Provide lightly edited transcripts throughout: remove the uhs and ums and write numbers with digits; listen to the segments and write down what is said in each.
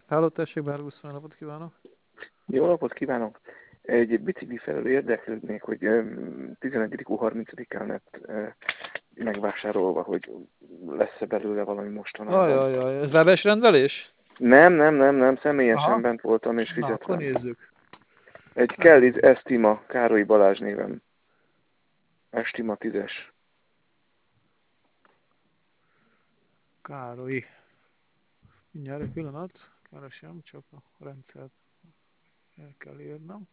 Háló, tessék, Bárgusz, napot kívánok! Jó napot kívánok! Egy bicikli felől érdeklődnék, hogy 11-30-án lett megvásárolva, hogy lesz-e belőle valami mostanában. Ajajaj, ez webes rendelés? Nem, személyesen Aha, bent voltam és na akkor fizettem. nézzük. Egy Várjunk. Kelly's Estima, Károly Balázs néven. Estima 10-es. Károly. Mindjárt egy pillanat. Keresem, csak a rendszert el kell írnom.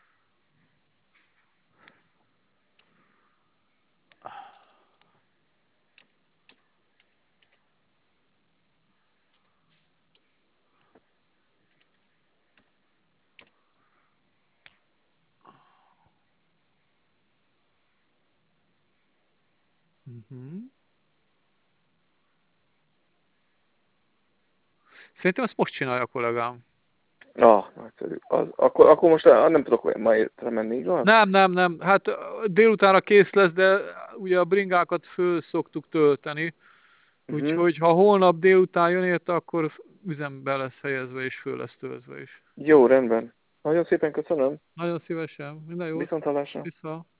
Szerintem ezt most csinálja a kollégám. Nagyszerű. Akkor most nem tudok ma értre menni, igaz? Nem. Hát délutánra kész lesz, de ugye a bringákat föl szoktuk tölteni. Úgyhogy ha holnap délután jön érte, akkor üzembe lesz helyezve és föl lesz töltve is. Jó, rendben. Nagyon szépen köszönöm. Nagyon szívesen. Minden jót. Viszonthallásra. Vissza.